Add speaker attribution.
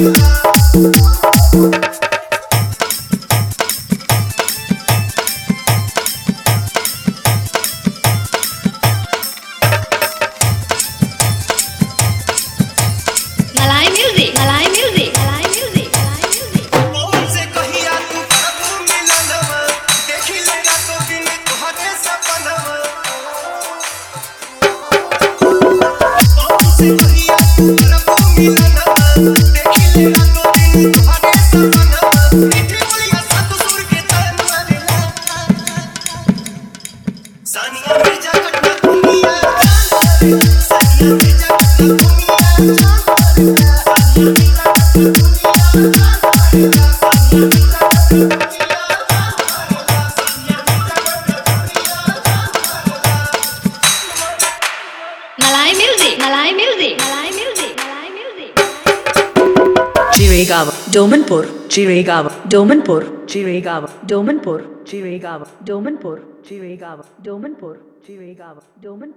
Speaker 1: मलाई म्यूजिक, मलाई म्यूजिक, मलाई म्यूजिक, मलाई म्यूजिक।
Speaker 2: कौन से कहिया तू प्रभु मिलनवा देखी ले रातों दिन तोहरे सपनवा। कौन से कहिया तू प्रभु मिलनवा देखी ले रातों दिन तोहरे सपनवा। मीठी बोलिया सात सुर के तान मारेला सानिया मिर्जा कटना दुनिया सानिया मिर्जा कटना दुनिया
Speaker 1: मलाई म्यूजिक, मलाई म्यूजिक, मलाई म्यूजिक, मलाई music.
Speaker 3: Jiregawa, Domanpur, Jiregawa, Domanpur, Jiregawa, Domanpur, Jiregawa, Domanpur, Jiregawa, Domanpur, Jiregawa, Domanpur.